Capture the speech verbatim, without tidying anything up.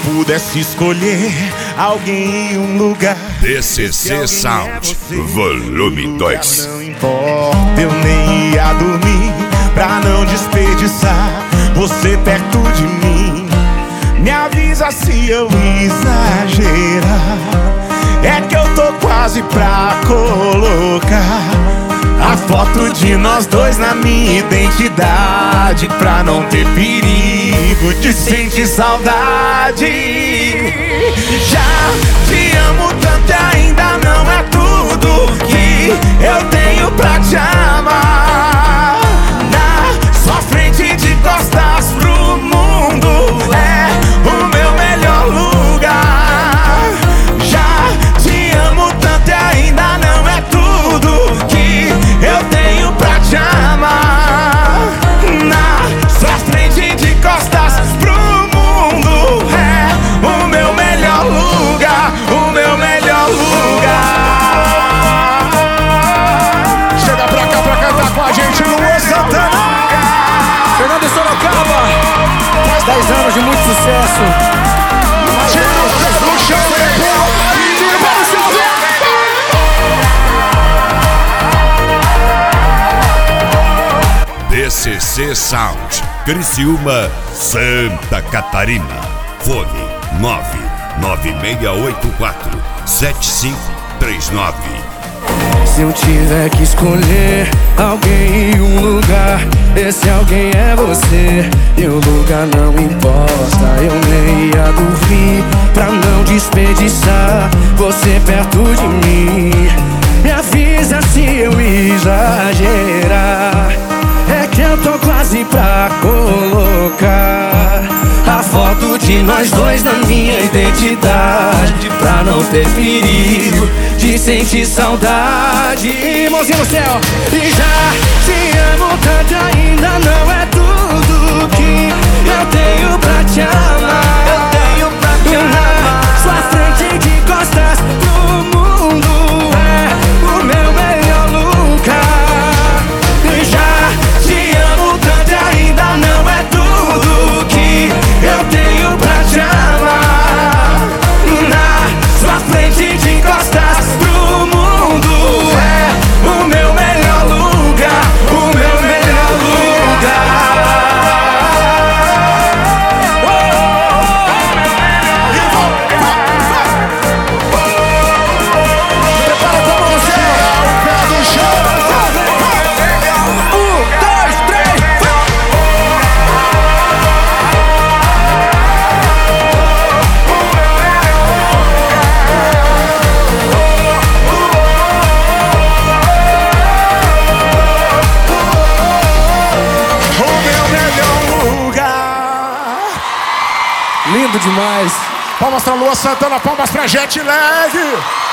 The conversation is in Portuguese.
pudesse escolher alguém em um lugar, D C C Sound, volume dois. Não importa, eu nem ia dormir pra não desperdiçar você perto de mim. Me avisa se eu exagerar, é que eu tô quase pra colocar a foto de nós dois na minha identidade, pra não ter perigo de sentir saudade. Já te amo tanto e ainda não é tudo que eu tenho pra te amar. Na sua frente de costas pro mundo é o meu melhor lugar. Já te amo tanto e ainda não é tudo que eu tenho pra te amar. Na sua frente de costas pro mundo é o meu melhor lugar, o meu melhor lugar. Chega pra cá pra cantar com a gente, Luan Santana. Fernando Sorocaba, mais dez anos de muito sucesso. Tira no chão, D C C Sound, Criciúma, Santa Catarina. Fone nove nove seis oito quatro sete cinco três nove. Se eu tiver que escolher alguém em um lugar, esse alguém é você. E o lugar não importa, eu nem ia dormir pra não desperdiçar você perto de mim. Me avisa se eu exagerar, é que eu tô quase pra colocar a foto de nós dois na minha identidade, pra não ter perigo de sentir saudade. Mãozinha no céu. E já te amo tanto, ainda não é tudo que eu tenho pra te amar. Eu tenho pra te amar. Sua frente de costas pro mundo é o meu melhor lugar. E já te amo tanto e ainda não é tudo que eu tenho pra te amar. Na sua frente de costas pro mundo é o meu melhor lugar, o meu melhor lugar. Prepara a mão no céu, o pé no chão. Um, dois, três, lindo demais. Palmas pra Luan Santana, palmas pra Jet Lag.